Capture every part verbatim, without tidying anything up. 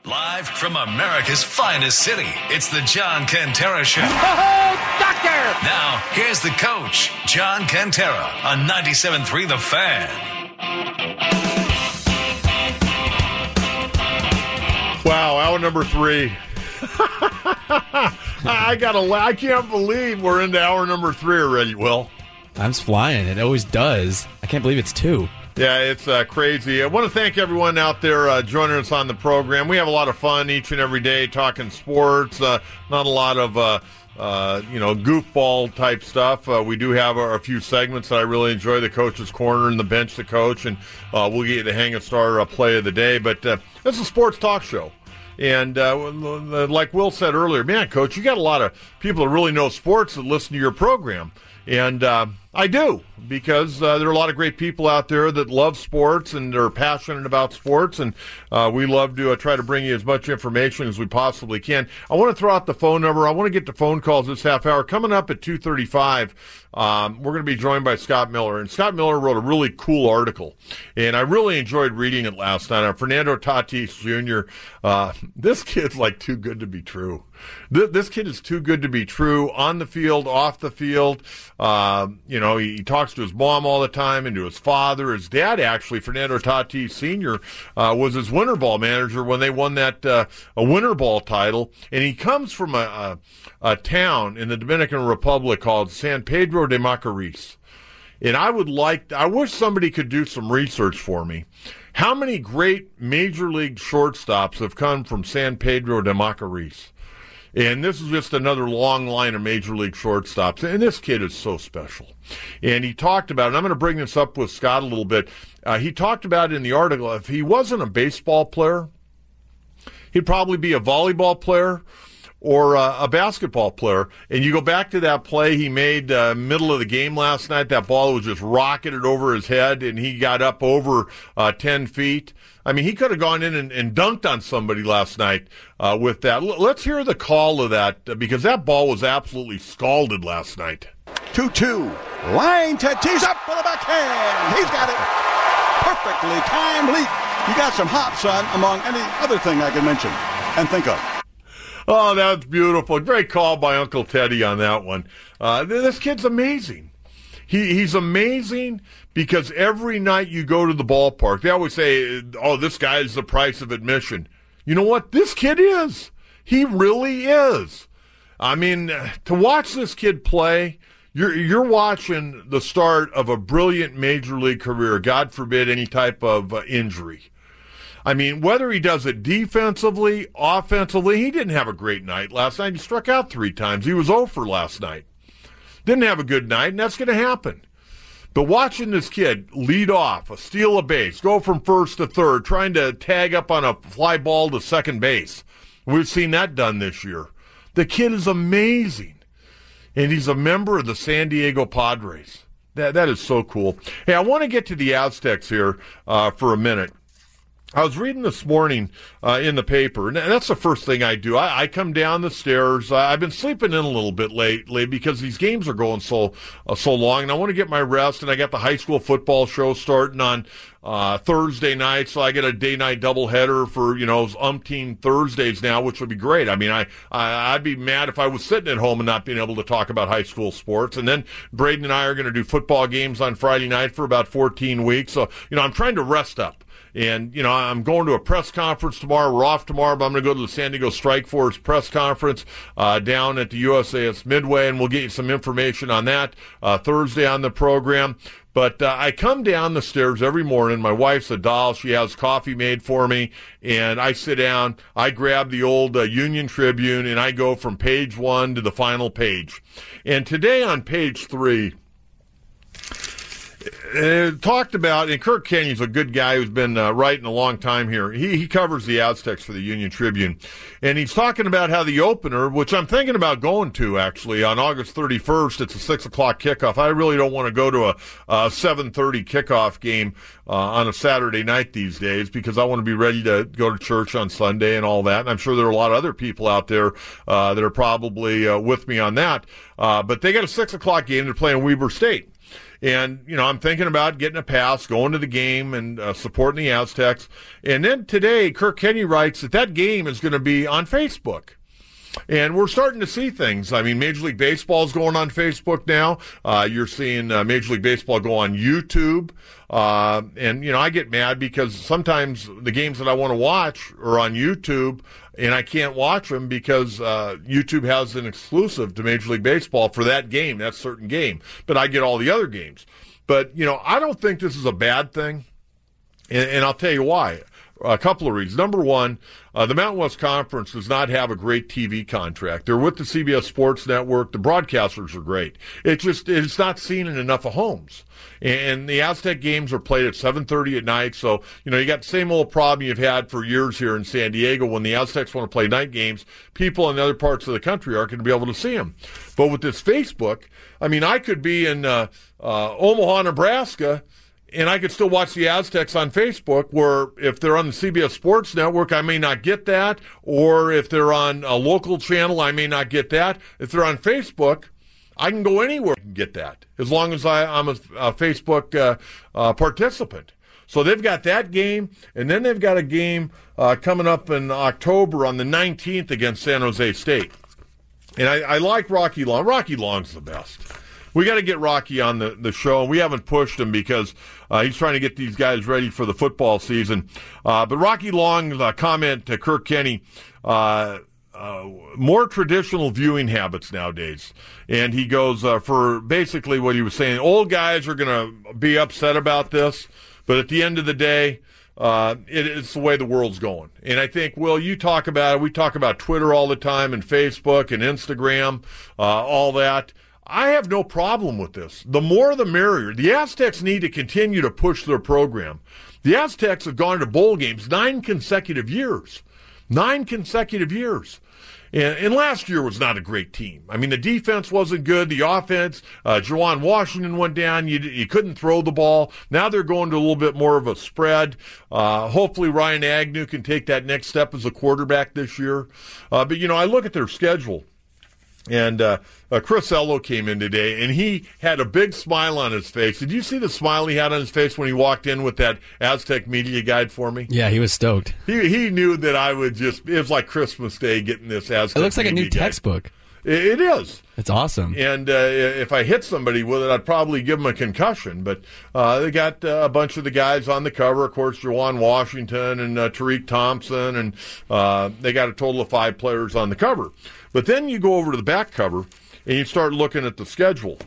Live from America's finest city, it's the John Cantera Show. Oh, doctor! Now, here's the coach, John Cantera, on ninety-seven point three The Fan. Wow, hour number three. I gotta. I can't believe we're into hour number three already, Will. Time's flying. It always does. I can't believe it's two. Yeah, it's uh, crazy. I want to thank everyone out there uh, joining us on the program. We have a lot of fun each and every day talking sports. Uh, not a lot of, uh, uh, you know, goofball type stuff. Uh, we do have a, a few segments that I really enjoy, the Coach's Corner and the Bench the Coach, and uh, we'll get you the hang of star uh, play of the day. But uh, it's a sports talk show. And uh, like Will said earlier, man, Coach, you got a lot of people that really know sports that listen to your program. And uh, I do, because uh, there are a lot of great people out there that love sports and are passionate about sports, and uh, we love to uh, try to bring you as much information as we possibly can. I want to throw out the phone number. I want to get to phone calls this half hour. Coming up at two thirty-five, um, we're going to be joined by Scott Miller, and Scott Miller wrote a really cool article, and I really enjoyed reading it last night on Fernando Tatis Junior Uh, this kid's like too good to be true. Th- this kid is too good to be true, on the field, off the field. Uh, you know, he, he talks to his mom all the time and to his father. His dad, actually, Fernando Tatis Senior, uh, was his winter ball manager when they won that uh, a winter ball title. And he comes from a, a, a town in the Dominican Republic called San Pedro de Macorís. And I would like, I wish somebody could do some research for me. How many great major league shortstops have come from San Pedro de Macorís? And this is just another long line of major league shortstops. And this kid is so special. And he talked about, and I'm going to bring this up with Scott a little bit. Uh, he talked about in the article, if he wasn't a baseball player, he'd probably be a volleyball player or uh, a basketball player. And you go back to that play he made uh, middle of the game last night. That ball was just rocketed over his head, and he got up over uh, ten feet. I mean, he could have gone in and, and dunked on somebody last night uh, with that. L- let's hear the call of that, uh, because that ball was absolutely scalded last night. two two. Line to tease up for the backhand. He's got it. Perfectly timed leap. You got some hops, son, among any other thing I can mention and think of. Oh, that's beautiful. Great call by Uncle Teddy on that one. Uh, this kid's amazing. He He's amazing because every night you go to the ballpark, they always say, oh, this guy's the price of admission. You know what? This kid is. He really is. I mean, to watch this kid play, you're, you're watching the start of a brilliant major league career, God forbid any type of uh, injury. I mean, whether he does it defensively, offensively, he didn't have a great night last night. He struck out three times. He was oh for last night. Didn't have a good night, and that's going to happen. But watching this kid lead off, a steal a base, go from first to third, trying to tag up on a fly ball to second base. We've seen that done this year. The kid is amazing. And he's a member of the San Diego Padres. That That is so cool. Hey, I want to get to the Aztecs here uh, for a minute. I was reading this morning uh, in the paper, and that's the first thing I do. I, I come down the stairs. Uh, I've been sleeping in a little bit lately because these games are going so uh, so long, and I want to get my rest. And I got the high school football show starting on uh, Thursday night, so I get a day-night doubleheader for, you know, umpteen Thursdays now, which would be great. I mean, I, I, I'd be mad if I was sitting at home and not being able to talk about high school sports. And then Braden and I are going to do football games on Friday night for about fourteen weeks. So, you know, I'm trying to rest up. And, you know, I'm going to a press conference tomorrow. We're off tomorrow, but I'm going to go to the San Diego Strike Force press conference uh, down at the U S A S Midway, and we'll get you some information on that uh, Thursday on the program. But uh, I come down the stairs every morning. My wife's a doll. She has coffee made for me, and I sit down. I grab the old uh, Union Tribune, and I go from page one to the final page. And today on page three, Uh, talked about, and Kirk Kenyon's a good guy who's been uh, writing a long time here. He he covers the Aztecs for the Union Tribune, and he's talking about how the opener, which I'm thinking about going to actually on August thirty-first, it's a six o'clock kickoff. I really don't want to go to a, a seven thirty kickoff game uh, on a Saturday night these days because I want to be ready to go to church on Sunday and all that. And I'm sure there are a lot of other people out there uh, that are probably uh, with me on that. Uh, but they got a six o'clock game. They're playing Weber State. And, you know, I'm thinking about getting a pass, going to the game, and uh, supporting the Aztecs. And then today, Kirk Kenney writes that that game is going to be on Facebook. And we're starting to see things. I mean, Major League Baseball is going on Facebook now. Uh, you're seeing uh, Major League Baseball go on YouTube. Uh, and, you know, I get mad because sometimes the games that I want to watch are on YouTube, and I can't watch them because uh, YouTube has an exclusive to Major League Baseball for that game, that certain game. But I get all the other games. But, you know, I don't think this is a bad thing, and, and I'll tell you why. A couple of reasons. Number one, uh, the Mountain West Conference does not have a great T V contract. They're with the C B S Sports Network. The broadcasters are great. It's just, it's not seen in enough of homes. And the Aztec games are played at seven thirty at night. So, you know, you got the same old problem you've had for years here in San Diego. When the Aztecs want to play night games, people in other parts of the country aren't going to be able to see them. But with this Facebook, I mean, I could be in uh, uh, Omaha, Nebraska, and I could still watch the Aztecs on Facebook, where if they're on the C B S Sports Network, I may not get that. Or if they're on a local channel, I may not get that. If they're on Facebook, I can go anywhere and get that, as long as I, I'm a, a Facebook uh, uh, participant. So they've got that game, and then they've got a game uh, coming up in October on the nineteenth against San Jose State. And I, I like Rocky Long. Rocky Long's the best. We got to get Rocky on the, the show. We haven't pushed him because uh, he's trying to get these guys ready for the football season. Uh, but Rocky Long's uh, comment to Kirk Kenney, uh, uh, more traditional viewing habits nowadays. And he goes uh, for basically what he was saying. Old guys are going to be upset about this, but at the end of the day, Uh, it, it's the way the world's going. And I think, Will, you talk about it. We talk about Twitter all the time and Facebook and Instagram, uh, all that. I have no problem with this. The more the merrier. The Aztecs need to continue to push their program. The Aztecs have gone to bowl games nine consecutive years. Nine consecutive years. And, and last year was not a great team. I mean, the defense wasn't good. The offense, uh, Juwan Washington went down. You, you couldn't throw the ball. Now they're going to a little bit more of a spread. Uh, hopefully Ryan Agnew can take that next step as a quarterback this year. Uh, but, you know, I look at their schedule. And uh, uh, Chris Ello came in today, and he had a big smile on his face. Did you see the smile he had on his face when he walked in with that Aztec media guide for me? Yeah, he was stoked. He he knew that I would just, it was like Christmas Day getting this Aztec. It looks like a new guide. textbook. It, it is. It's awesome. And uh, if I hit somebody with it, I'd probably give them a concussion. But uh, they got uh, a bunch of the guys on the cover. Of course, Juwan Washington and uh, Tariq Thompson, and uh, they got a total of five players on the cover. But then you go over to the back cover, and you start looking at the schedule.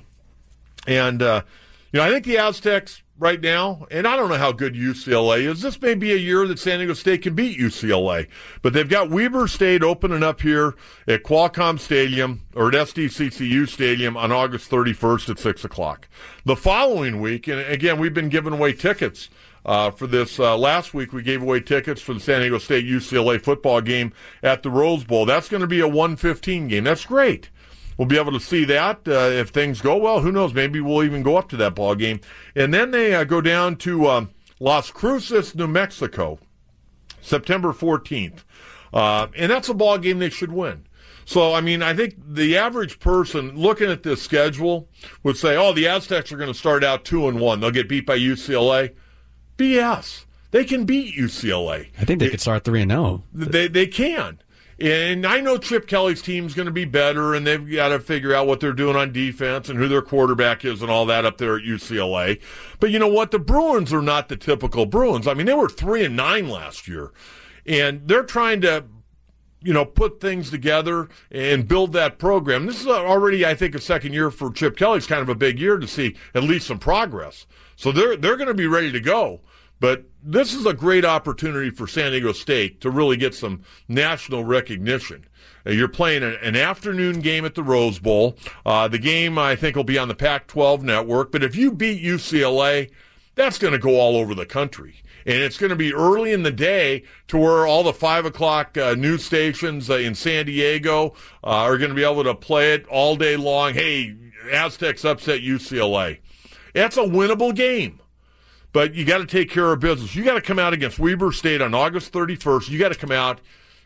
And, uh, you know, I think the Aztecs right now, and I don't know how good U C L A is. This may be a year that San Diego State can beat U C L A. But they've got Weber State opening up here at Qualcomm Stadium, or at S D C C U Stadium on August thirty-first at six o'clock. The following week, and again, we've been giving away tickets Uh, for this. Uh, last week, we gave away tickets for the San Diego State U C L A football game at the Rose Bowl. That's going to be a one fifteen game. That's great. We'll be able to see that uh, if things go well. Who knows? Maybe we'll even go up to that ball game. And then they uh, go down to um, Las Cruces, New Mexico, September fourteenth. Uh, and that's a ball game they should win. So, I mean, I think the average person looking at this schedule would say, oh, the Aztecs are going to start out two and one. They'll get beat by U C L A. B S. They can beat U C L A. I think they, they could start three and oh. They they can. And I know Chip Kelly's team's going to be better, and they've got to figure out what they're doing on defense and who their quarterback is and all that up there at U C L A. But you know what? The Bruins are not the typical Bruins. I mean, they were three and nine last year, and they're trying to, you know, put things together and build that program. This is already, I think, a second year for Chip Kelly. It's kind of a big year to see at least some progress. So they're they're going to be ready to go. But this is a great opportunity for San Diego State to really get some national recognition. Uh, you're playing a, an afternoon game at the Rose Bowl. Uh, the game, I think, will be on the Pac twelve network. But if you beat U C L A, that's going to go all over the country. And it's going to be early in the day to where all the five o'clock uh, news stations uh, in San Diego uh, are going to be able to play it all day long. Hey, Aztecs upset U C L A. That's a winnable game. But you got to take care of business. You got to come out against Weber State on August thirty-first. You got to come out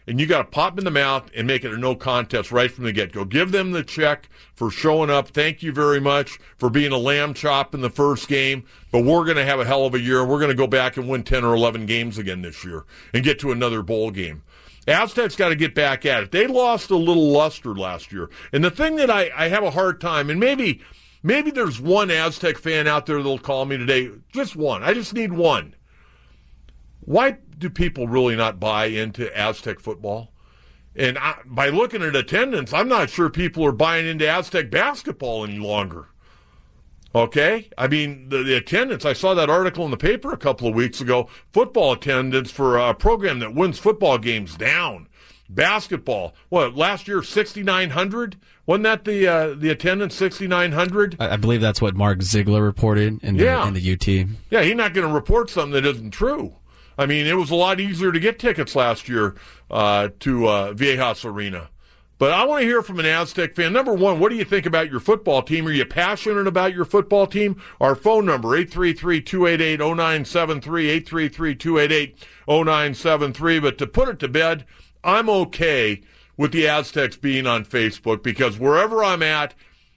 and you got to pop them in the mouth and make it a no contest right from the get-go. Give them the check for showing up. Thank you very much for being a lamb chop in the first game, but we're going to have a hell of a year, and we're going to go back and win ten or eleven games again this year and get to another bowl game. Aztecs got to get back at it. They lost a little luster last year. And the thing that I, I have a hard time, and maybe maybe there's one Aztec fan out there that'll call me today, just one. I just need one. Why do people really not buy into Aztec football? And I, by looking at attendance, I'm not sure people are buying into Aztec basketball any longer. Okay? I mean, the, the attendance, I saw that article in the paper a couple of weeks ago, football attendance for a program that wins football games down. Basketball, what, last year sixty-nine hundred? Wasn't that the uh, the attendance, sixty-nine hundred? I, I believe that's what Mark Ziegler reported in the, yeah. in the U T. Yeah, he's not going to report something that isn't true. I mean, it was a lot easier to get tickets last year uh, to uh, Viejas Arena. But I want to hear from an Aztec fan. Number one, what do you think about your football team? Are you passionate about your football team? Our phone number, eight three three, two eight eight, zero nine seven three, eight three three, two eight eight, zero nine seven three. But to put it to bed, I'm okay with the Aztecs being on Facebook because wherever I'm at,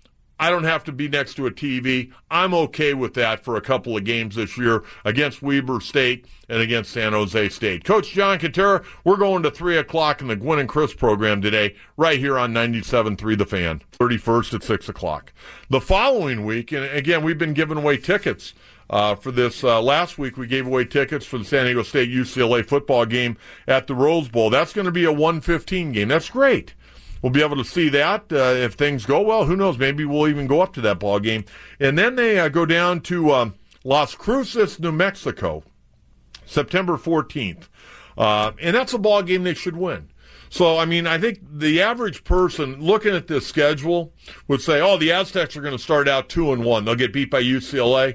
I don't have to be next to a T V. I'm okay with that for a couple of games this year against Weber State and against San Jose State. Coach John Kentera, we're going to three o'clock in the Gwynn and Chris program today, right here on ninety-seven point three The Fan, thirty-first at six o'clock. The following week, and again, we've been giving away tickets uh, for this. Uh, last week, we gave away tickets for the San Diego State U C L A football game at the Rose Bowl. That's going to be a one fifteen game. That's great. We'll be able to see that uh, if things go well. Who knows? Maybe we'll even go up to that ball game. And then they uh, go down to um, Las Cruces, New Mexico, September fourteenth. Uh, and that's a ball game they should win. So, I mean, I think the average person looking at this schedule would say, oh, the Aztecs are going to start out two and one. They'll get beat by U C L A.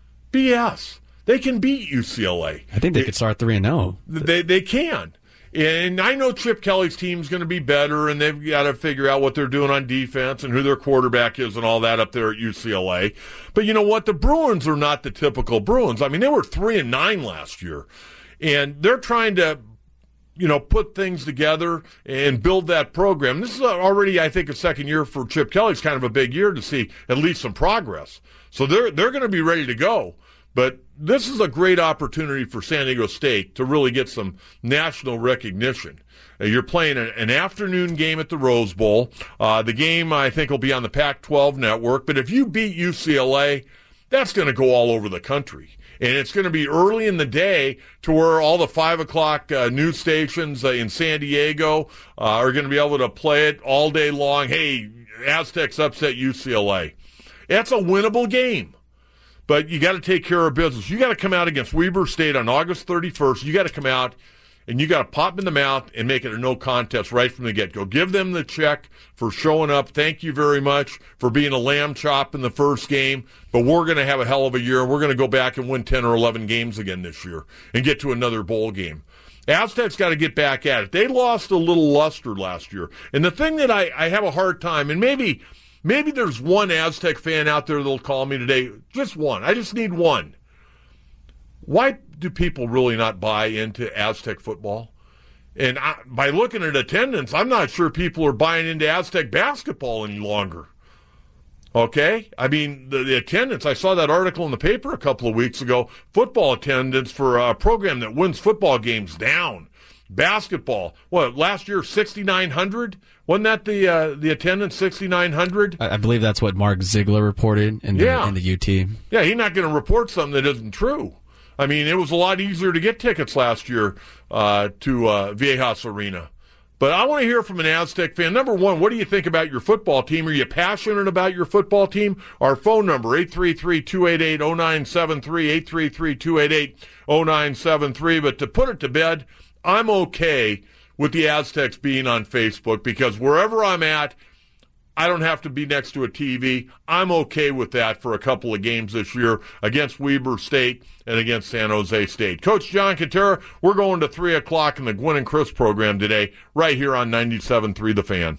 B S. They can beat U C L A. I think they, they could start three and oh. They, they can. And I know Chip Kelly's team's going to be better, and they've got to figure out what they're doing on defense and who their quarterback is and all that up there at U C L A. But you know what? The Bruins are not the typical Bruins. I mean, they were three and nine last year, and they're trying to, you know, put things together and build that program. This is already, I think, a second year for Chip Kelly. It's kind of a big year to see at least some progress. So they're they're going to be ready to go. But this is a great opportunity for San Diego State to really get some national recognition. Uh, you're playing a, an afternoon game at the Rose Bowl. Uh, the game, I think, will be on the Pac twelve network. But if you beat U C L A, that's going to go all over the country. And it's going to be early in the day to where all the five o'clock uh, news stations uh, in San Diego uh, are going to be able to play it all day long. Hey, Aztecs upset U C L A. That's a winnable game. But you got to take care of business. You got to come out against Weber State on August thirty-first. You got to come out and you got to pop them in the mouth and make it a no contest right from the get-go. Give them the check for showing up. Thank you very much for being a lamb chop in the first game. But we're going to have a hell of a year. We're going to go back and win ten or eleven games again this year and get to another bowl game. Aztecs got to get back at it. They lost a little luster last year. And the thing that I, I have a hard time, and maybe – Maybe there's one Aztec fan out there that'll call me today. Just one. I just need one. Why do people really not buy into Aztec football? And I, by looking at attendance, I'm not sure people are buying into Aztec basketball any longer. Okay? I mean, the, the attendance, I saw that article in the paper a couple of weeks ago. Football attendance for a program that wins football games down. Basketball, what, last year sixty-nine hundred? Wasn't that the uh, the attendance, sixty-nine hundred? I, I believe that's what Mark Ziegler reported in the, yeah. in the U T. Yeah, he's not going to report something that isn't true. I mean, it was a lot easier to get tickets last year uh, to uh, Viejas Arena. But I want to hear from an Aztec fan. Number one, what do you think about your football team? Are you passionate about your football team? Our phone number, eight three three, two eight eight, zero nine seven three, eight three three, two eight eight, zero nine seven three. But to put it to bed, I'm okay with the Aztecs being on Facebook because wherever I'm at, I don't have to be next to a T V. I'm okay with that for a couple of games this year against Weber State and against San Jose State. Coach John Kentera, we're going to three o'clock in the Gwynn and Chris program today, right here on ninety-seven point three The Fan.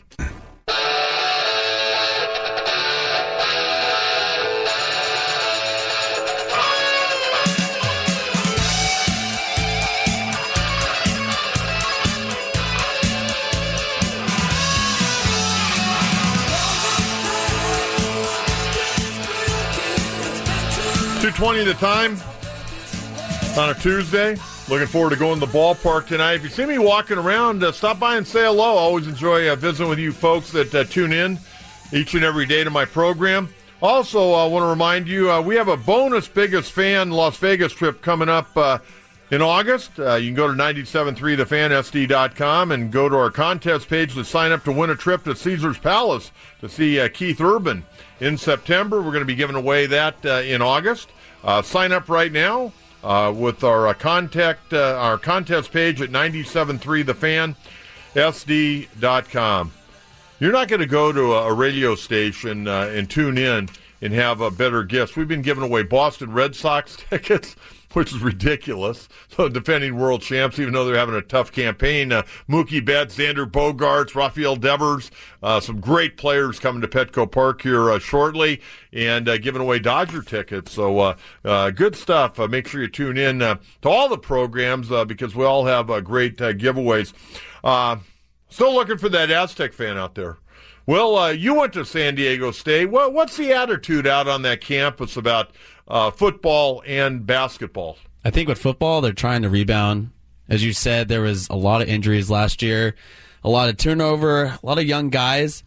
twenty the time on a Tuesday. Looking forward to going to the ballpark tonight. If you see me walking around, uh, stop by and say hello. I always enjoy uh, visiting with you folks that uh, tune in each and every day to my program. Also, I uh, want to remind you, uh, we have a bonus Biggest Fan Las Vegas trip coming up uh, in August. Uh, you can go to nine seven three the fan s d dot com and go to our contest page to sign up to win a trip to Caesars Palace to see uh, Keith Urban in September. We're going to be giving away that uh, in August. Uh, sign up right now uh, with our uh, contact uh, our contest page at nine seven three the fan s d dot com. You're not going to go to a, a radio station uh, and tune in and have uh, better gifts. We've been giving away Boston Red Sox tickets, which is ridiculous. So defending world champs, even though they're having a tough campaign. Uh, Mookie Betts, Xander Bogaerts, Rafael Devers, uh, some great players coming to Petco Park here uh, shortly, and uh, giving away Dodger tickets. So uh, uh, good stuff. Uh, make sure you tune in uh, to all the programs uh, because we all have uh, great uh, giveaways. Uh, still looking for that Aztec fan out there. Well, uh, you went to San Diego State. What, what's the attitude out on that campus about uh, football and basketball? I think with football, they're trying to rebound. As you said, there was a lot of injuries last year, a lot of turnover, a lot of young guys.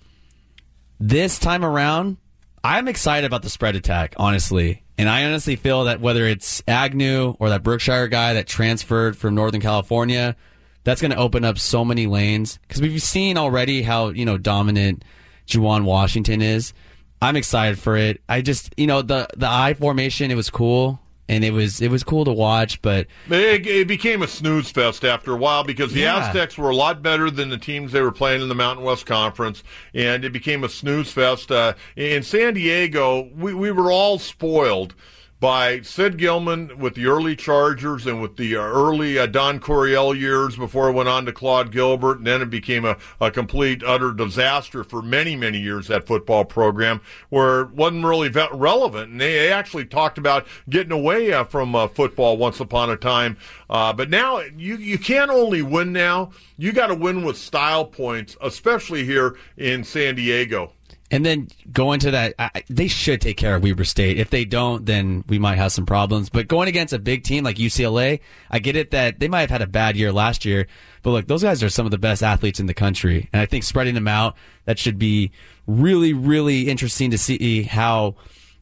This time around, I'm excited about the spread attack, honestly. And I honestly feel that whether it's Agnew or that Berkshire guy that transferred from Northern California, that's going to open up so many lanes because we've seen already how, you know, dominant Juwan Washington is. I'm excited for it. I just, you know, the the I formation, it was cool and it was it was cool to watch, but it, it became a snooze fest after a while because the yeah. Aztecs were a lot better than the teams they were playing in the Mountain West Conference, and it became a snooze fest. Uh, in San Diego, we we were all spoiled by Sid Gilman with the early Chargers and with the uh, early uh, Don Coryell years before it went on to Claude Gilbert, and then it became a, a complete, utter disaster for many, many years, that football program, where it wasn't really ve- relevant. And they, they actually talked about getting away uh, from uh, football once upon a time. Uh, but now you, you can't only win now. You got to win with style points, especially here in San Diego. And then going to that, I, they should take care of Weber State. If they don't, then we might have some problems. But going against a big team like U C L A, I get it that they might have had a bad year last year. But look, those guys are some of the best athletes in the country. And I think spreading them out, that should be really, really interesting to see how,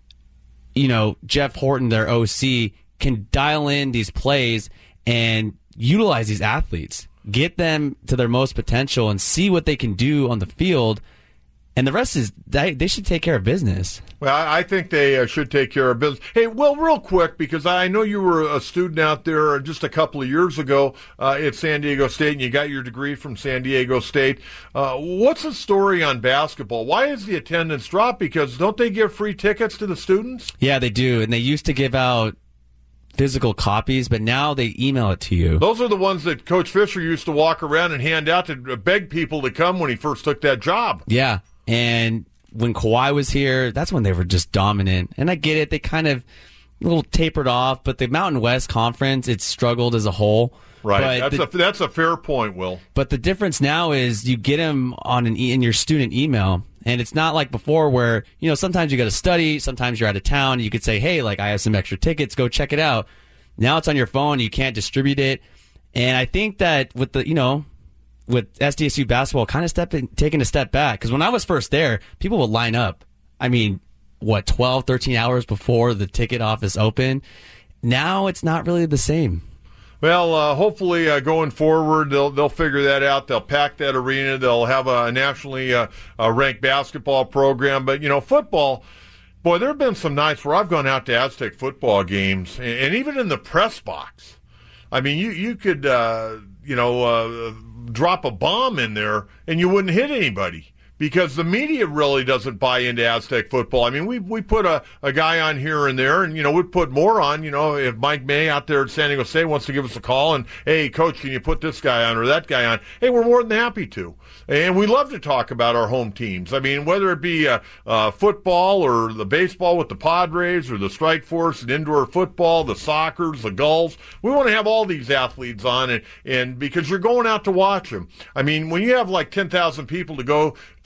you know, Jeff Horton, their O C, can dial in these plays and utilize these athletes. Get them to their most potential and see what they can do on the field. And the rest is, they, they should take care of business. Well, I think they uh, should take care of business. Hey, well, real quick, because I know you were a student out there just a couple of years ago uh, at San Diego State, and you got your degree from San Diego State. Uh, what's the story on basketball? Why is the attendance drop? Because don't they give free tickets to the students? Yeah, they do. And they used to give out physical copies, but now they email it to you. Those are the ones that Coach Fisher used to walk around and hand out to beg people to come when he first took that job. Yeah. And when Kawhi was here, that's when they were just dominant. And I get it. They kind of a little tapered off, but the Mountain West Conference, it's struggled as a whole. Right. But that's the, a that's a fair point, Will. But the difference now is you get them on an e- in your student email, and it's not like before where, you know, sometimes you got to study, sometimes you're out of town, you could say, hey, like, I have some extra tickets, go check it out. Now it's on your phone, you can't distribute it. And I think that with the, you know, with S D S U basketball kind of stepping, taking a step back. Because when I was first there, people would line up. I mean, what, twelve, thirteen hours before the ticket office opened? Now it's not really the same. Well, uh, hopefully uh, going forward, they'll they'll figure that out. They'll pack that arena. They'll have a nationally uh, uh, ranked basketball program. But, you know, football, boy, there have been some nights where I've gone out to Aztec football games, and, and even in the press box. I mean, you, you could, uh, you know, uh, drop a bomb in there and you wouldn't hit anybody because the media really doesn't buy into Aztec football. I mean, we we put a, a guy on here and there, and, you know, we'd put more on. You know, if Mike May out there at San Diego State wants to give us a call and, hey, Coach, can you put this guy on or that guy on? Hey, we're more than happy to. And we love to talk about our home teams. I mean, whether it be uh, uh, football or the baseball with the Padres or the Strike Force and indoor football, the Soccers, the Gulls, we want to have all these athletes on, and, and because you're going out to watch them. I mean, when you have like ten thousand people to go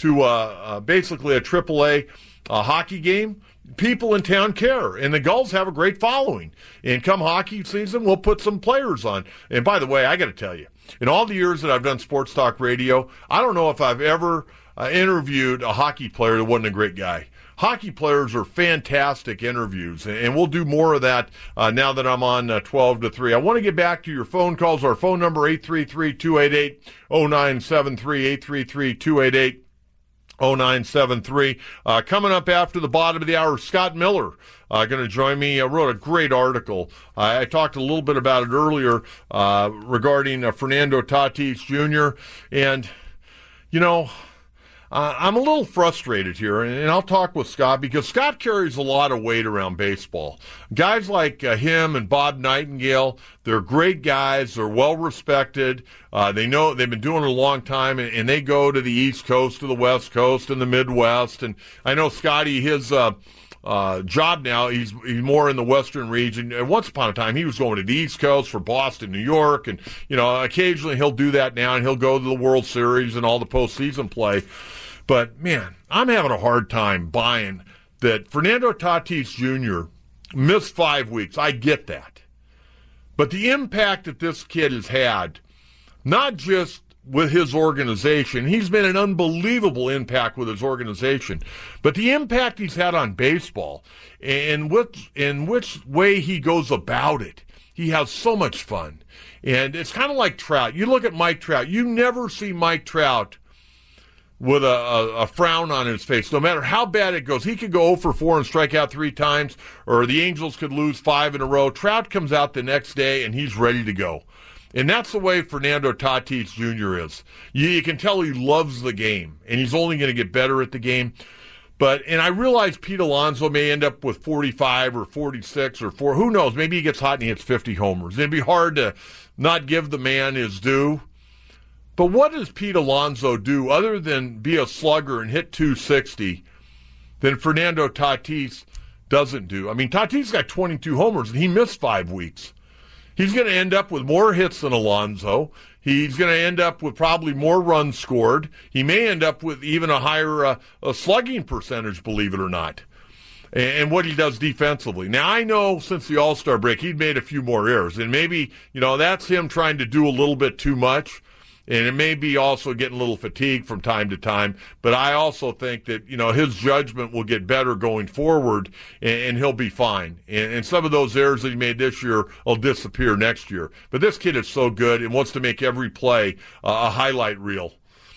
to uh, uh, basically a triple A uh, hockey game, people in town care, and the Gulls have a great following. And come hockey season, we'll put some players on. And by the way, I got to tell you, in all the years that I've done sports talk radio, I don't know if I've ever uh, interviewed a hockey player that wasn't a great guy. Hockey players are fantastic interviews, and we'll do more of that uh, now that I'm on uh, twelve to three. I want to get back to your phone calls. Our phone number, eight three three, two eight eight, zero nine seven three, eight three three, two eight eight, zero nine seven three. Uh, coming up after the bottom of the hour, Scott Miller uh, going to join me. I wrote a great article. Uh, I talked a little bit about it earlier uh, regarding uh, Fernando Tatis Junior And, you know, Uh, I'm a little frustrated here, and I'll talk with Scott because Scott carries a lot of weight around baseball. Guys like uh, him and Bob Nightingale, they're great guys. They're well respected. Uh, they know they've been doing it a long time, and, and they go to the East Coast, to the West Coast, and the Midwest. And I know Scotty, his uh, uh, job now, he's he's more in the Western region. And once upon a time, he was going to the East Coast for Boston, New York, and you know, occasionally he'll do that now, and he'll go to the World Series and all the postseason play. But, man, I'm having a hard time buying that Fernando Tatis Junior missed five weeks. I get that. But the impact that this kid has had, not just with his organization, he's been an unbelievable impact with his organization, but the impact he's had on baseball and which, in which way he goes about it. He has so much fun. And it's kind of like Trout. You look at Mike Trout. You never see Mike Trout with a, a, a frown on his face. No matter how bad it goes, he could go oh for four and strike out three times, or the Angels could lose five in a row. Trout comes out the next day, and he's ready to go. And that's the way Fernando Tatis Junior is. You, you can tell he loves the game, and he's only going to get better at the game. But, and I realize Pete Alonso may end up with forty-five or forty-six or four. Who knows? Maybe he gets hot and he hits fifty homers. It'd be hard to not give the man his due. But what does Pete Alonso do other than be a slugger and hit two sixty than Fernando Tatis doesn't do? I mean, Tatis got twenty-two homers, and he missed five weeks. He's going to end up with more hits than Alonso. He's going to end up with probably more runs scored. He may end up with even a higher uh, a slugging percentage, believe it or not, and, and what he does defensively. Now, I know since the All-Star break, he'd made a few more errors, and maybe, you know, that's him trying to do a little bit too much. And it may be also getting a little fatigued from time to time. But I also think that, you know, his judgment will get better going forward, and, and he'll be fine. And, and some of those errors that he made this year will disappear next year. But this kid is so good and wants to make every play uh, a highlight reel.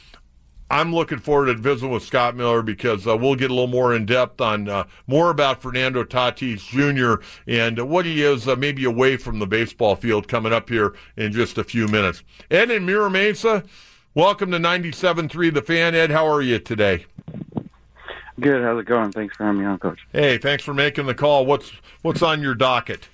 I'm looking forward to visiting with Scott Miller because uh, we'll get a little more in depth on uh, more about Fernando Tatis Junior and uh, what he is uh, maybe away from the baseball field coming up here in just a few minutes. Ed in Mira Mesa, welcome to ninety-seven point three The Fan. Ed, how are you today? Good. How's it going? Thanks for having me on, Coach. Hey, thanks for making the call. What's what's on your docket?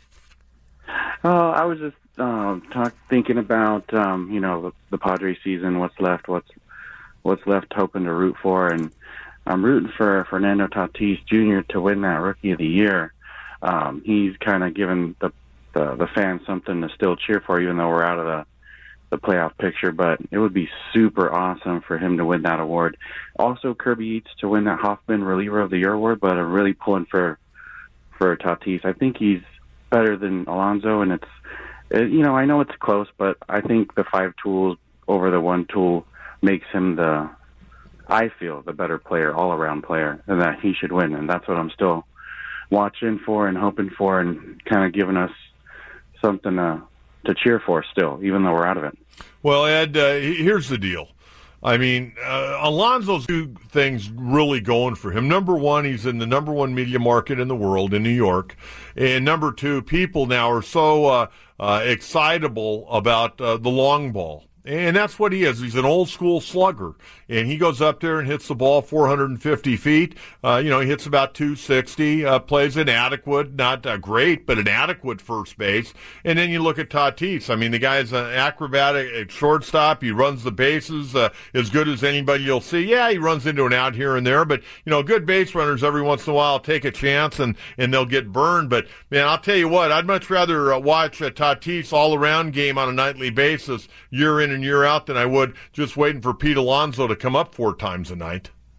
Uh, I was just uh, talk, thinking about um, you know the, the Padres season, what's left, what's what's left hoping to root for, and I'm rooting for Fernando Tatis Junior to win that Rookie of the Year. Um, he's kind of given the, the the fans something to still cheer for, even though we're out of the, the playoff picture, but it would be super awesome for him to win that award. Also, Kirby Yates to win that Hoffman Reliever of the Year award, but I'm really pulling for for Tatis. I think he's better than Alonso, and it's, it, you know, I know it's close, but I think the five tools over the one tool makes him the, I feel, the better player, all-around player, and that he should win. And that's what I'm still watching for and hoping for, and kind of giving us something to, to cheer for still, even though we're out of it. Well, Ed, uh, here's the deal. I mean, uh, Alonso's two things really going for him. Number one, he's in the number one media market in the world in New York. And number two, people now are so uh, uh, excitable about uh, the long ball. And that's what he is. He's an old-school slugger, and he goes up there and hits the ball four hundred fifty feet. Uh, you know, he hits about two sixty, uh, plays an adequate, not uh, great, but an adequate first base. And then you look at Tatis. I mean, the guy's an acrobatic shortstop. He runs the bases uh, as good as anybody you'll see. Yeah, he runs into an out here and there, but, you know, good base runners every once in a while take a chance, and, and they'll get burned. But, man, I'll tell you what, I'd much rather uh, watch a Tatis all-around game on a nightly basis year in and year out than I would just waiting for Pete Alonso to come up four times a night.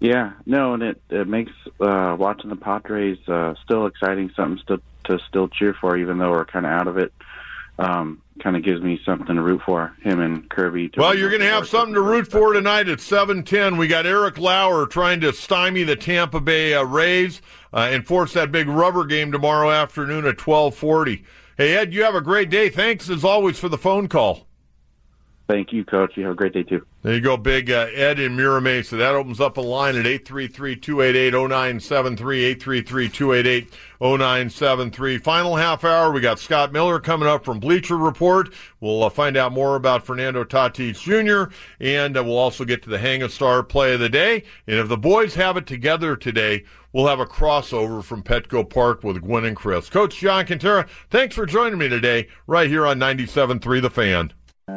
Yeah, no, and it, it makes uh, watching the Padres uh, still exciting, something still, to still cheer for, even though we're kind of out of it. Um, kind of gives me something to root for, him and Kirby. Well, you're going to have something to root for tonight at seven ten. We got Eric Lauer trying to stymie the Tampa Bay uh, Rays uh, and force that big rubber game tomorrow afternoon at twelve forty. Hey, Ed, you have a great day. Thanks, as always, for the phone call. Thank you, Coach. You have a great day, too. There you go, big uh, Ed in Mira Mesa. That opens up a line at eight three three, two eight eight, zero nine seven three, eight three three, two eight eight, zero nine seven three. Final half hour, we got Scott Miller coming up from Bleacher Report. We'll uh, find out more about Fernando Tatis Junior, and uh, we'll also get to the Hang a Star Play of the Day. And if the boys have it together today, we'll have a crossover from Petco Park with Gwen and Chris. Coach John Kentera, thanks for joining me today right here on ninety-seven three The Fan.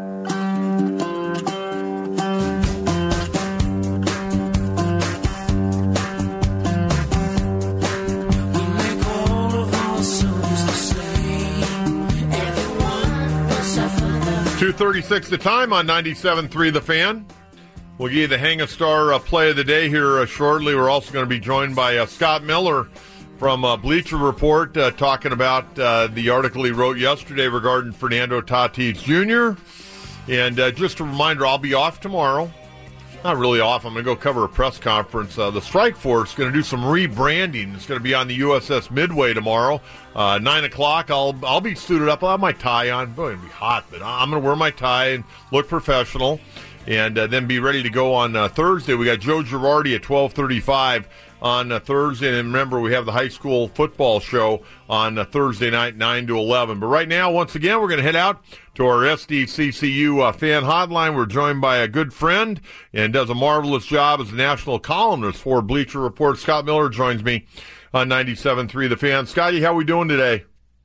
two thirty-six the time on ninety-seven three The Fan. We'll give you the Hang a Star uh, Play of the Day here uh, shortly. We're also going to be joined by uh, Scott Miller from uh, Bleacher Report uh, talking about uh, the article he wrote yesterday regarding Fernando Tatis Junior And uh, just a reminder, I'll be off tomorrow. Not really off. I'm going to go cover a press conference. Uh, the Strike Force is going to do some rebranding. It's going to be on the U S S Midway tomorrow, uh, nine o'clock. I'll I'll be suited up. I'll have my tie on. Boy, it'll be hot, but I'm going to wear my tie and look professional, and uh, then be ready to go on uh, Thursday. We got Joe Girardi at twelve thirty-five on uh, Thursday. And remember, we have the high school football show on uh, Thursday night, nine to eleven. But right now, once again, we're going to head out to our S D C C U uh, fan hotline. We're joined by a good friend and does a marvelous job as a national columnist for Bleacher Report. Scott Miller joins me on ninety-seven three The Fan. Scotty, how are we doing today?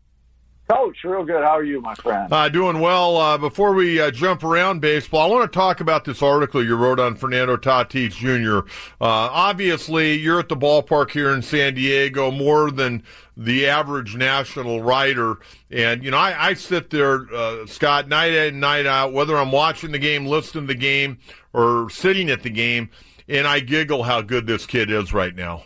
Coach, real good. How are you, my friend? Uh, doing well. Uh, before we uh, jump around baseball, I want to talk about this article you wrote on Fernando Tatis Junior Uh, obviously, you're at the ballpark here in San Diego more than the average national writer. And, you know, I, I sit there, uh, Scott, night in and night out, whether I'm watching the game, listening to the game, or sitting at the game, and I giggle how good this kid is right now.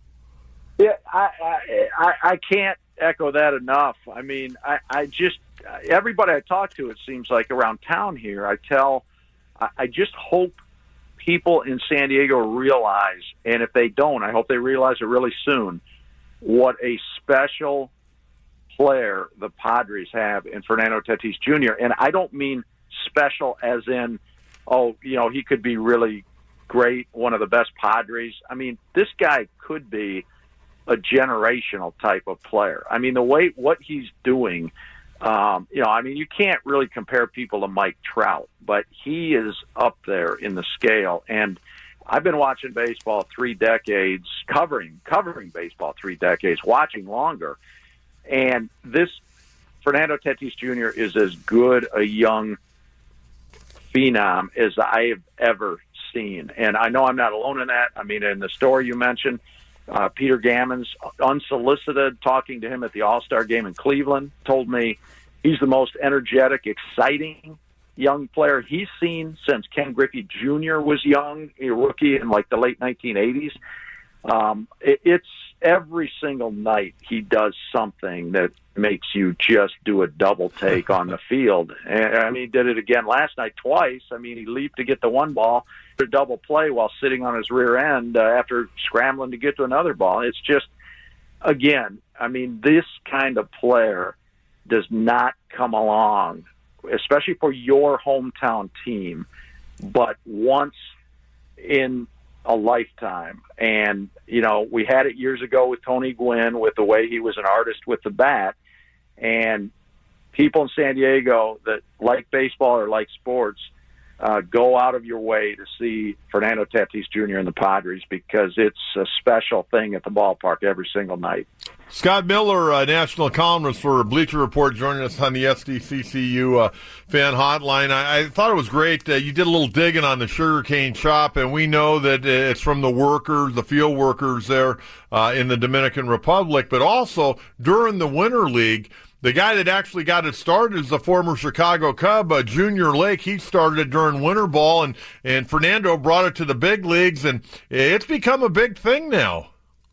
Yeah, I I, I can't echo that enough. I mean, I, I just, everybody I talk to, it seems like around town here, I tell, I, I just hope people in San Diego realize, and if they don't, I hope they realize it really soon, what a special player the Padres have in Fernando Tatis Junior And I don't mean special as in, oh, you know, he could be really great, one of the best Padres. I mean, this guy could be a generational type of player. I mean, the way what he's doing, um, you know, I mean, you can't really compare people to Mike Trout, but he is up there in the scale. And I've been watching baseball three decades, covering covering baseball three decades, watching longer. And this Fernando Tatis Junior is as good a young phenom as I have ever seen. And I know I'm not alone in that. I mean, in the story you mentioned, Uh, Peter Gammons, unsolicited, talking to him at the All-Star game in Cleveland, told me he's the most energetic, exciting young player he's seen since Ken Griffey Junior was young, a rookie in like the late nineteen eighties. Um, it, it's every single night he does something that makes you just do a double take on the field. And I mean, he did it again last night twice. I mean, he leaped to get the one ball, a double play while sitting on his rear end uh, after scrambling to get to another ball. It's just, again, I mean, this kind of player does not come along, especially for your hometown team, but once in a lifetime. And, you know, we had it years ago with Tony Gwynn, with the way he was an artist with the bat. And people in San Diego that like baseball or like sports, uh, go out of your way to see Fernando Tatis Junior and the Padres, because it's a special thing at the ballpark every single night. Scott Miller, uh, national columnist for Bleacher Report, joining us on the S D C C U uh, fan hotline. I, I thought it was great. Uh, you did a little digging on the sugarcane shop, and we know that it's from the workers, the field workers there uh, in the Dominican Republic, but also during the Winter League, the guy that actually got it started is the former Chicago Cub, uh, Junior Lake. He started it during winter ball, and, and Fernando brought it to the big leagues, and it's become a big thing now.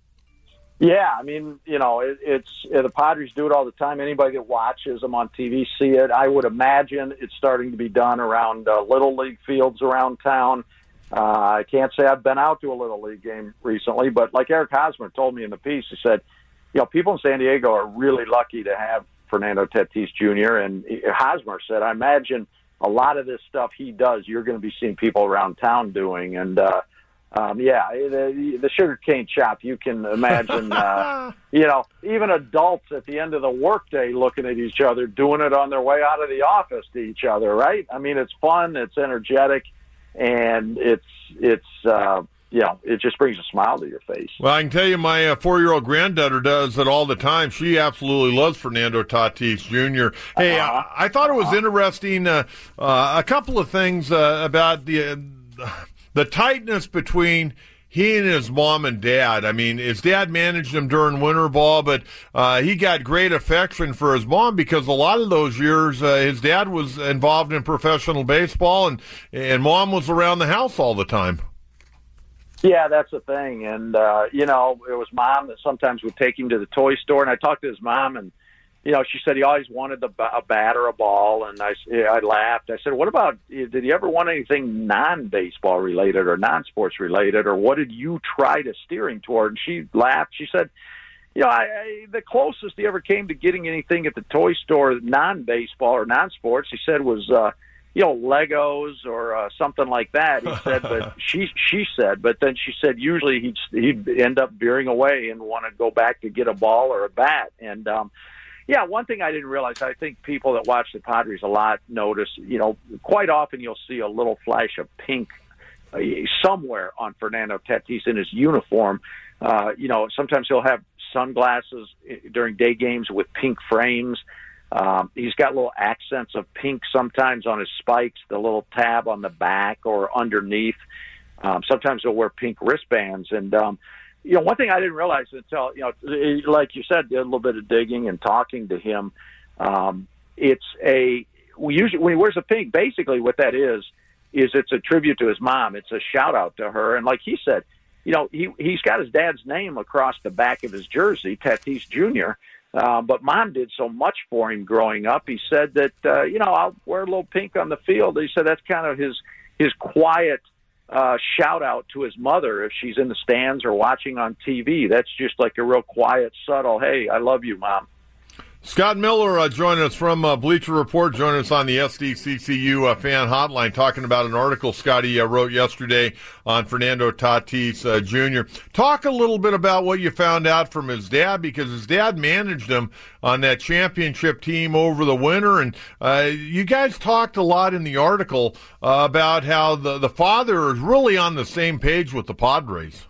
Yeah, I mean, you know, it, it's uh, the Padres do it all the time. Anybody that watches them on T V see it. I would imagine it's starting to be done around uh, Little League fields around town. Uh, I can't say I've been out to a Little League game recently, but like Eric Hosmer told me in the piece, he said, you know, people in San Diego are really lucky to have Fernando Tatis Junior And Hosmer said, I imagine a lot of this stuff he does, you're going to be seeing people around town doing. And, uh, um, yeah, the, the sugarcane chop, you can imagine, uh, you know, even adults at the end of the workday looking at each other, doing it on their way out of the office to each other, right? I mean, it's fun, it's energetic, and it's, it's, uh, you know, it just brings a smile to your face. Well, I can tell you my uh, four-year-old granddaughter does it all the time. She absolutely loves Fernando Tatis Junior Hey, uh-huh. I, I thought it was uh-huh. interesting, uh, uh, a couple of things uh, about the uh, the tightness between he and his mom and dad. I mean, his dad managed him during winter ball, but uh, he got great affection for his mom because a lot of those years uh, his dad was involved in professional baseball, and, and mom was around the house all the time. Yeah, that's the thing. And, uh, you know, it was mom that sometimes would take him to the toy store. And I talked to his mom, and, you know, she said he always wanted the, a bat or a ball. And I, I laughed. I said, what about, did he ever want anything non-baseball related or non-sports related? Or what did you try to steer him toward? And she laughed. She said, you know, I, I, the closest he ever came to getting anything at the toy store, non-baseball or non-sports, he said was, uh, you know, Legos or uh, something like that. He said, but she she said, but then she said usually he'd he'd end up veering away and want to go back to get a ball or a bat. And um, yeah, one thing I didn't realize, I think people that watch the Padres a lot notice, you know, quite often you'll see a little flash of pink uh, somewhere on Fernando Tatis in his uniform. Uh, you know, sometimes he'll have sunglasses during day games with pink frames. Um, he's got little accents of pink sometimes on his spikes, the little tab on the back or underneath. Um, sometimes he'll wear pink wristbands. And, um, you know, one thing I didn't realize until, you know, like you said, did a little bit of digging and talking to him. Um, it's a, we usually, when he wears a pink, basically what that is, is it's a tribute to his mom. It's a shout out to her. And like he said, you know, he, he's got his dad's name across the back of his jersey, Tatis Junior Uh, but mom did so much for him growing up. He said that, uh, you know, I'll wear a little pink on the field. He said that's kind of his his quiet uh, shout out to his mother if she's in the stands or watching on T V. That's just like a real quiet, subtle, hey, I love you, Mom. Scott Miller uh, joining us from uh, Bleacher Report, joining us on the S D C C U uh, fan hotline, talking about an article Scotty uh, wrote yesterday on Fernando Tatis uh, Junior Talk a little bit about what you found out from his dad, because his dad managed him on that championship team over the winter, and uh, you guys talked a lot in the article uh, about how the, the father is really on the same page with the Padres.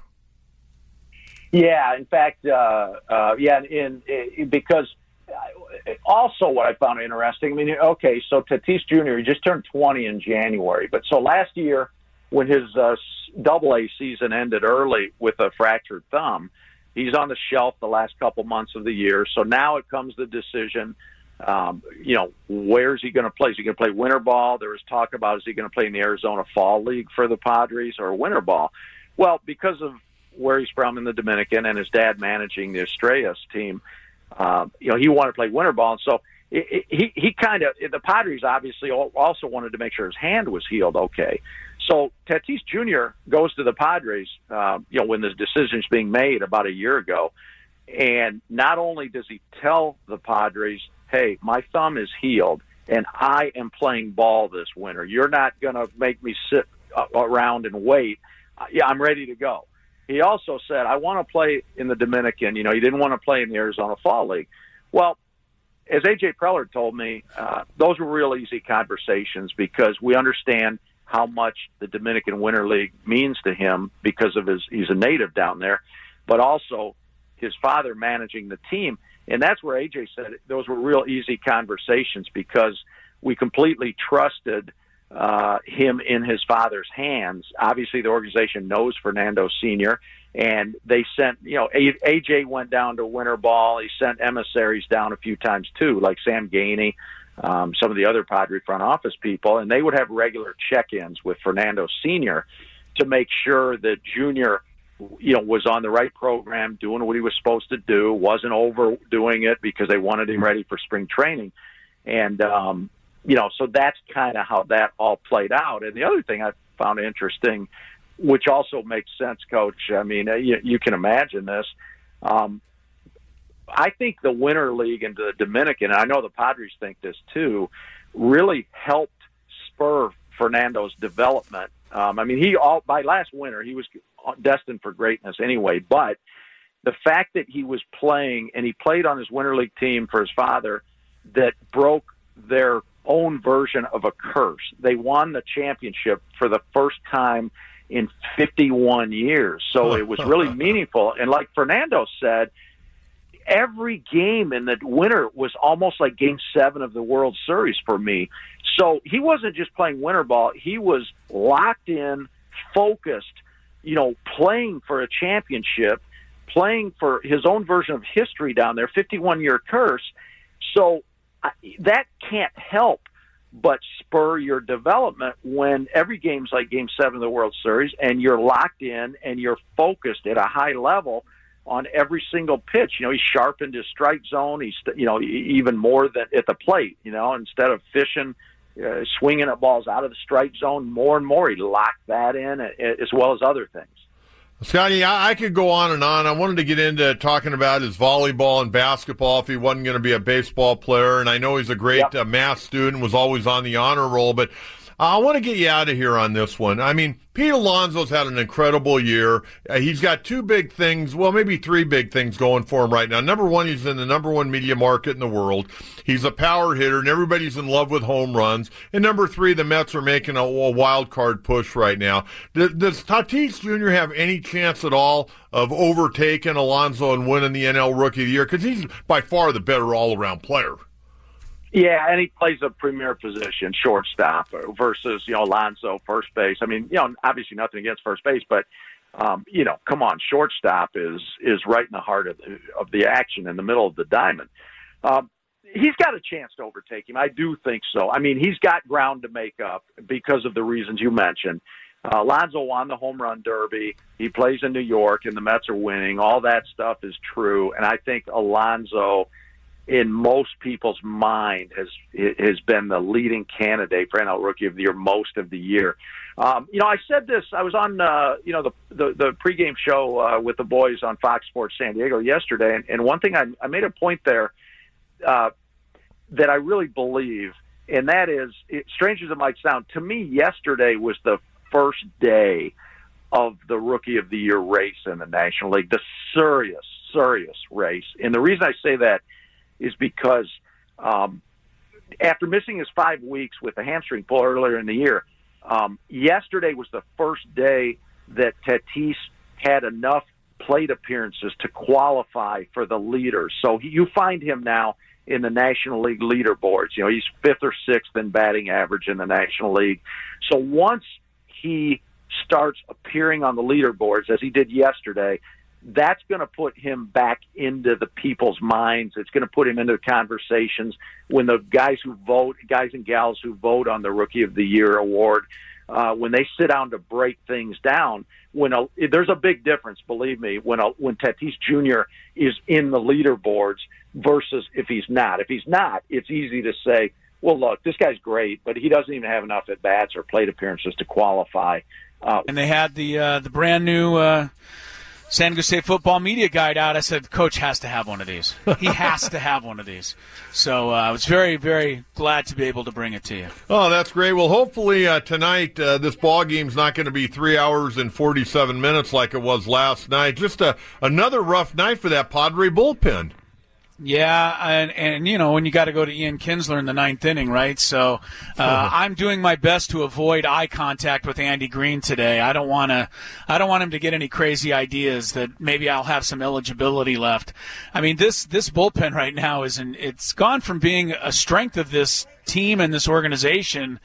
Yeah, in fact, uh, uh, yeah, in, in, because also what I found interesting, I mean, okay, so Tatis Junior, he just turned twenty in January. But so last year when his uh, double A season ended early with a fractured thumb, he's on the shelf the last couple months of the year. So now it comes the decision, um, you know, where's he going to play? Is he going to play winter ball? There was talk about, is he going to play in the Arizona Fall League for the Padres or winter ball? Well, because of where he's from in the Dominican and his dad managing the Estrellas team, Um, you know, he wanted to play winter ball, and so it, it, he he kind of the Padres obviously also wanted to make sure his hand was healed okay. So Tatis Junior goes to the Padres, uh, you know, when the decision's being made about a year ago, and not only does he tell the Padres, "Hey, my thumb is healed, and I am playing ball this winter. You're not going to make me sit around and wait. Uh, yeah, I'm ready to go." He also said, I want to play in the Dominican. You know, he didn't want to play in the Arizona Fall League. Well, as A J Preller told me, uh, those were real easy conversations because we understand how much the Dominican Winter League means to him because of his, he's a native down there, but also his father managing the team. And that's where A J said those were real easy conversations because we completely trusted uh, him in his father's hands. Obviously, the organization knows Fernando Senior, and they sent, you know, A J went down to winter ball. He sent emissaries down a few times too, like Sam Gainey, um, some of the other Padre front office people, and they would have regular check-ins with Fernando Senior to make sure that Junior, you know, was on the right program, doing what he was supposed to do, wasn't overdoing it because they wanted him ready for spring training. And, um, you know, so that's kind of how that all played out. And the other thing I found interesting, which also makes sense, Coach, I mean, you, you can imagine this. Um, I think the Winter League and the Dominican, and I know the Padres think this too, really helped spur Fernando's development. Um, I mean, he all by last winter, he was destined for greatness anyway, but the fact that he was playing, and he played on his Winter League team for his father, that broke their own version of a curse. They won the championship for the first time in fifty-one years. So it was really meaningful. And like Fernando said, every game in the winter was almost like game seven of the World Series for me. So he wasn't just playing winter ball. He was locked in, focused, you know, playing for a championship, playing for his own version of history down there, fifty-one-year curse. So I, that can't help but spur your development when every game's like game seven of the World Series and you're locked in and you're focused at a high level on every single pitch. You know, he sharpened his strike zone. He's, you know, even more than at the plate, you know, instead of fishing, uh, swinging at balls out of the strike zone more and more, he locked that in as well as other things. Scotty, I, I could go on and on. I wanted to get into talking about his volleyball and basketball if he wasn't going to be a baseball player. And I know he's a great yep. uh, math student, was always on the honor roll. But I want to get you out of here on this one. I mean, Pete Alonso's had an incredible year. Uh, he's got two big things, well, maybe three big things going for him right now. Number one, he's in the number one media market in the world. He's a power hitter, and everybody's in love with home runs. And number three, the Mets are making a, a wild card push right now. Does, does Tatis Junior have any chance at all of overtaking Alonso and winning the N L Rookie of the Year? Because he's by far the better all-around player. Yeah, and he plays a premier position, shortstop, versus, you know, Alonso, first base. I mean, you know, obviously nothing against first base, but, um, you know, come on, shortstop is is right in the heart of the, of the action, in the middle of the diamond. Um, he's got a chance to overtake him. I do think so. I mean, he's got ground to make up because of the reasons you mentioned. Uh, Alonso won the home run derby. He plays in New York, and the Mets are winning. All that stuff is true, and I think Alonso, in most people's mind, has has been the leading candidate for N L Rookie of the Year most of the year. Um, you know, I said this. I was on, uh, you know, the, the the pregame show uh, with the boys on Fox Sports San Diego yesterday, and, and one thing I, I made a point there uh, that I really believe, and that is, it, strange as it might sound, to me, yesterday was the first day of the Rookie of the Year race in the National League, the serious, serious race. And the reason I say that is because um, after missing his five weeks with a hamstring pull earlier in the year, um, yesterday was the first day that Tatis had enough plate appearances to qualify for the leaders. So he, you find him now in the National League leaderboards. You know, he's fifth or sixth in batting average in the National League. So once he starts appearing on the leaderboards, as he did yesterday, that's going to put him back into the people's minds. It's going to put him into conversations when the guys who vote, guys and gals who vote on the Rookie of the Year award, uh, when they sit down to break things down, when a, there's a big difference, believe me, when a, when Tatis Junior is in the leaderboards versus if he's not. If he's not, it's easy to say, well, look, this guy's great, but he doesn't even have enough at-bats or plate appearances to qualify. Uh, and they had the uh, the brand new uh, San Diego State football media guide out. I said, Coach has to have one of these. He has to have one of these. So uh, I was very, very glad to be able to bring it to you. Oh, that's great. Well, hopefully uh, tonight uh, this ball game's not going to be three hours and forty-seven minutes like it was last night. Just a, another rough night for that Padre bullpen. Yeah, and, and you know, when you got to go to Ian Kinsler in the ninth inning, right? So uh, I'm doing my best to avoid eye contact with Andy Green today. I don't want to. I don't want him to get any crazy ideas that maybe I'll have some eligibility left. I mean, this this bullpen right now is an, it's gone from being a strength of this team and this organization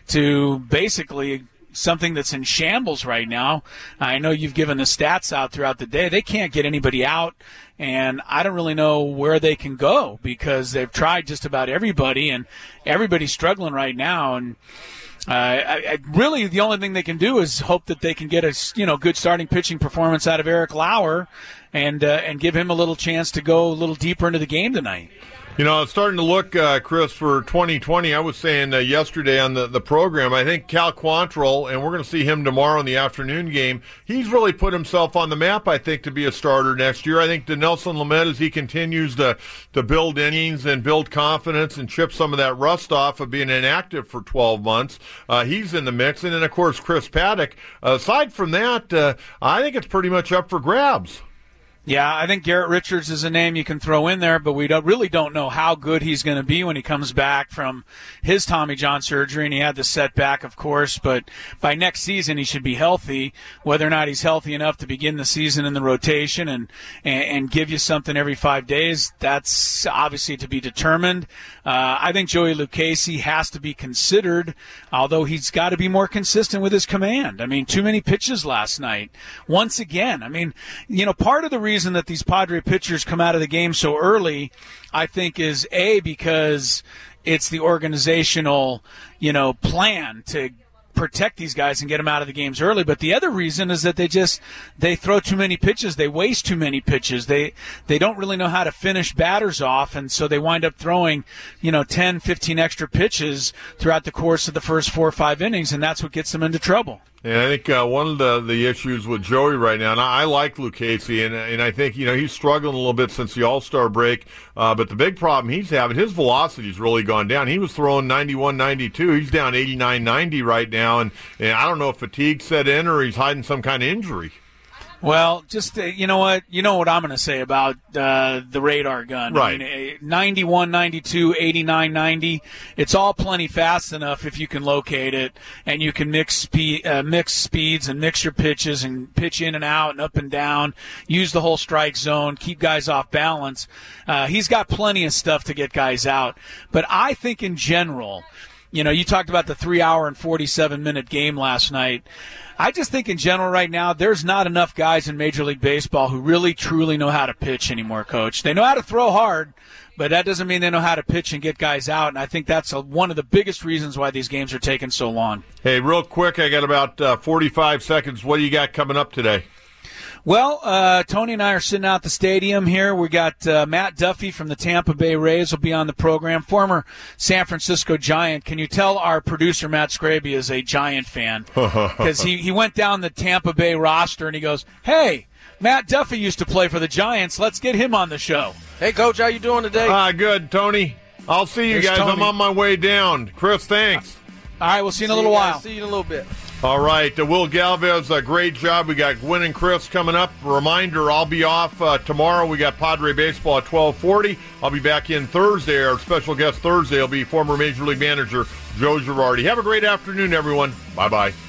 to basically something that's in shambles right now. I know you've given the stats out throughout the day. They can't get anybody out, and I don't really know where they can go because they've tried just about everybody, and everybody's struggling right now. And uh, I, I, really, the only thing they can do is hope that they can get a you know good starting pitching performance out of Eric Lauer, and uh, and give him a little chance to go a little deeper into the game tonight. You know, it's starting to look, uh, Chris, for twenty twenty. I was saying uh, yesterday on the, the program, I think Cal Quantrill, and we're going to see him tomorrow in the afternoon game, he's really put himself on the map, I think, to be a starter next year. I think to Nelson Lamet, as he continues to, to build innings and build confidence and chip some of that rust off of being inactive for twelve months, uh, he's in the mix. And then, of course, Chris Paddock. Uh, aside from that, uh, I think it's pretty much up for grabs. Yeah, I think Garrett Richards is a name you can throw in there, but we don't, really don't know how good he's going to be when he comes back from his Tommy John surgery, and he had the setback, of course, but by next season he should be healthy. Whether or not he's healthy enough to begin the season in the rotation and, and, and give you something every five days, that's obviously to be determined. Uh, I think Joey Lucchesi has to be considered, although he's got to be more consistent with his command. I mean, too many pitches last night. Once again, I mean, you know, part of the reason that these Padre pitchers come out of the game so early, I think, is A, because it's the organizational, you know, plan to protect these guys and get them out of the games early. But the other reason is that they just they throw too many pitches, they waste too many pitches, they they don't really know how to finish batters off, and so they wind up throwing, you know, ten, fifteen extra pitches throughout the course of the first four or five innings, and that's what gets them into trouble. And I think uh, one of the, the issues with Joey right now, and I, I like Lucchesi, and, and I think, you know, he's struggling a little bit since the All-Star break, uh, but the big problem he's having, his velocity's really gone down. He was throwing ninety-one, ninety-two. He's down eighty-nine, ninety right now, and, and I don't know if fatigue set in or he's hiding some kind of injury. Well, just, uh, you know what? You know what I'm going to say about uh, the radar gun. Right. I mean, ninety-one, ninety-two, eighty-nine, ninety. It's all plenty fast enough if you can locate it and you can mix speed, uh, mix speeds and mix your pitches and pitch in and out and up and down, use the whole strike zone, keep guys off balance. Uh, he's got plenty of stuff to get guys out. But I think in general, you know, you talked about the three hour and forty-seven minute game last night. I just think in general right now, there's not enough guys in Major League Baseball who really, truly know how to pitch anymore, Coach. They know how to throw hard, but that doesn't mean they know how to pitch and get guys out, and I think that's a, one of the biggest reasons why these games are taking so long. Hey, real quick, I got about uh, forty-five seconds. What do you got coming up today? Well, uh, Tony and I are sitting out at the stadium here. We got uh, Matt Duffy from the Tampa Bay Rays will be on the program, former San Francisco Giant. Can you tell our producer, Matt Scraby, is a Giant fan? Because he, he went down the Tampa Bay roster and he goes, hey, Matt Duffy used to play for the Giants. Let's get him on the show. Hey, Coach, how you doing today? Ah, good, Tony. I'll see you Here's guys. Tony. I'm on my way down. Chris, thanks. All right, we'll see you in a See little you guys. while. See you in a little bit. All right, uh, Will Galvez, a great job. We got Gwen and Chris coming up. Reminder, I'll be off uh, tomorrow. We got Padre Baseball at twelve forty. I'll be back in Thursday. Our special guest Thursday will be former Major League Manager Joe Girardi. Have a great afternoon, everyone. Bye-bye.